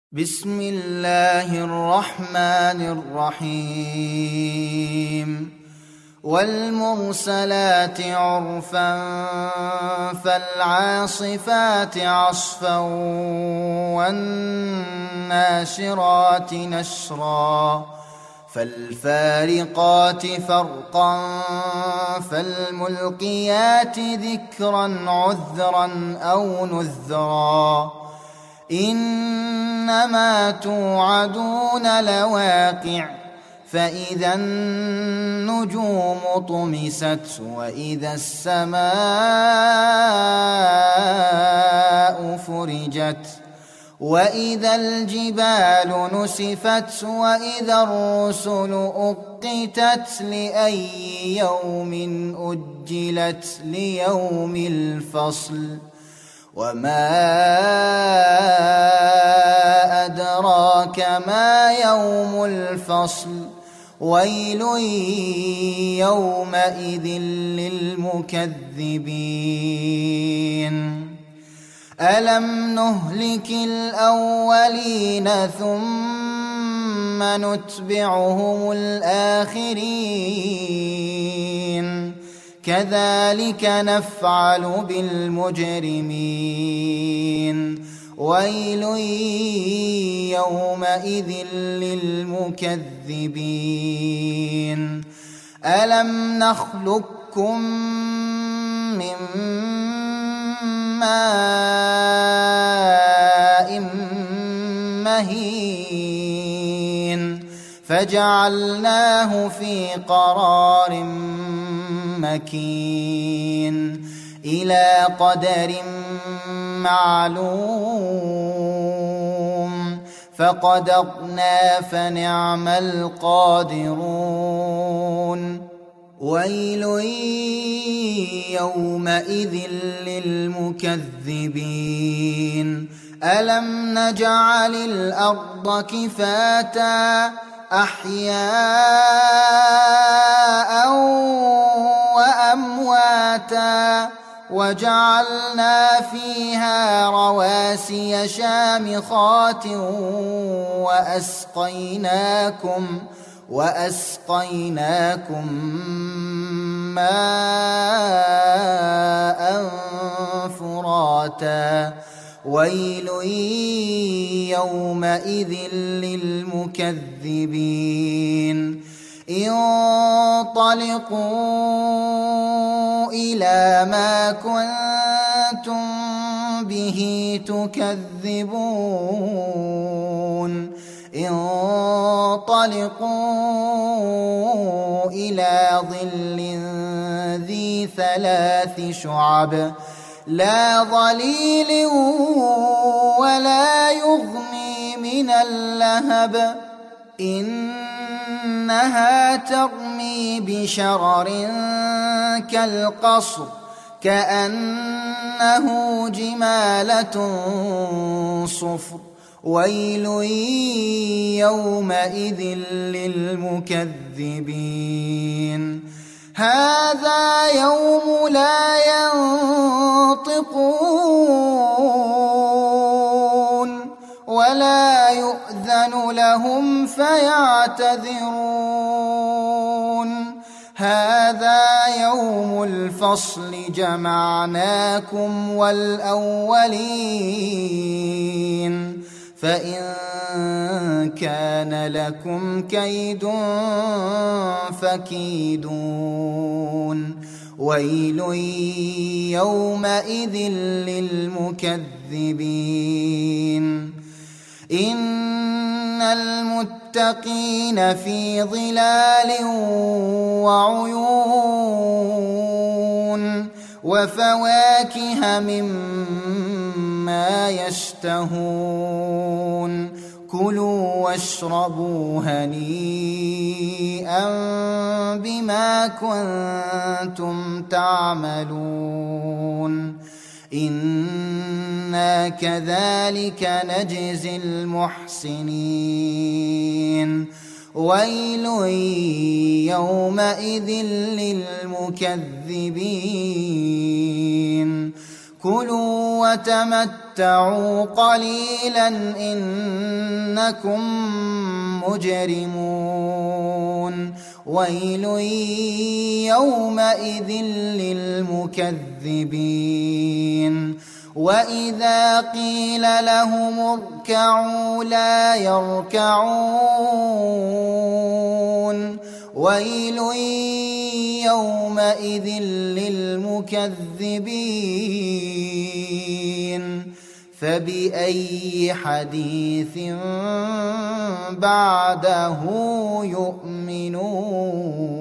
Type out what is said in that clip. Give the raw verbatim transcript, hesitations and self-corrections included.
بسم الله الرحمن الرحيم والمرسلات عرفا فالعاصفات عصفا والناشرات نشرا فالفارقات فرقا فالملقيات ذكرا عذرا أو نذرا إنما توعدون لواقع فإذا النجوم طمست وإذا السماء فرجت وإذا الجبال نسفت وإذا الرسل أقتت لأي يوم أجلت ليوم الفصل وما أدراك ما يوم الفصل ويل يومئذ للمكذبين ألم نهلك الأولين ثم نتبعهم الآخرين كذلك نفعل بالمجرمين ويل يومئذ للمكذبين ألم نخلقكم من ماء مهين فجعلناه في قرار مكين إلى قدر معلوم فقدرنا فنعم القادرون ويل يومئذ للمكذبين ألم نجعل الأرض كفاتا أحياء وأمواتا وجعلنا فيها رواسي شامخات وأسقيناكم وأسقيناكم ماء فراتا ويل يومئذ للمكذبين انطلقوا إلى ما كنتم به تكذبون انطلقوا إلى ظل ذي ثلاث شعب لا ظليل ولا يغني من اللهب إنها ترمي بشرر كالقصر كأنه جمالة صفر ويل يومئذ للمكذبين هذا يوم لا ينطقون ولا يؤذن لهم فيعتذرون هذا يوم الفصل جمعناكم والأولين فإن كان لكم كيد فكيدون ويل يومئذ للمكذبين إن المتقين في ظلال وعيون وفواكه مما يشتهون كلوا واشربوا هنيئا بما كنتم تعملون إنا كذلك نجزي المحسنين ويل يومئذ للمكذبين كلوا وتمتعوا تمتعوا قليلا إنكم مجرمون ويل يومئذ للمكذبين وإذا قيل لهم اركعوا لا يركعون ويل يومئذ للمكذبين فبأي حديث بعده يؤمنون.